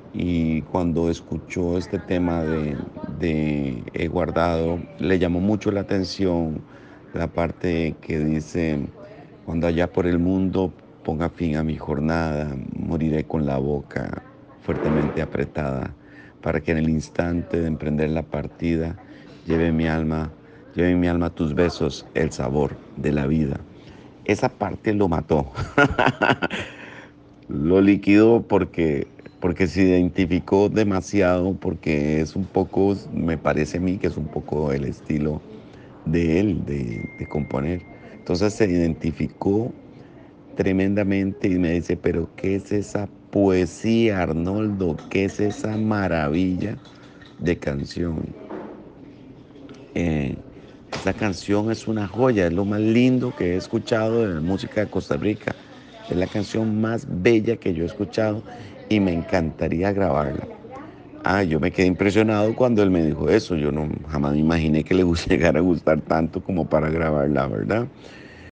y cuando escuchó este tema de He guardado, le llamó mucho la atención la parte que dice, cuando allá por el mundo ponga fin a mi jornada, moriré con la boca fuertemente apretada, para que en el instante de emprender la partida lleve mi alma, lleve en mi alma tus besos, el sabor de la vida. Esa parte lo mató. Lo liquidó porque se identificó demasiado, porque es un poco, me parece a mí que es un poco el estilo de él, de componer. Entonces se identificó tremendamente y me dice, pero ¿qué es esa poesía, Arnoldo? ¿Qué es esa maravilla de canción? Eh, esta canción es una joya, es lo más lindo que he escuchado de la música de Costa Rica. Es la canción más bella que yo he escuchado y me encantaría grabarla. Ah, yo me quedé impresionado cuando él me dijo eso. Yo no jamás me imaginé que le llegara a gustar tanto como para grabarla, ¿verdad?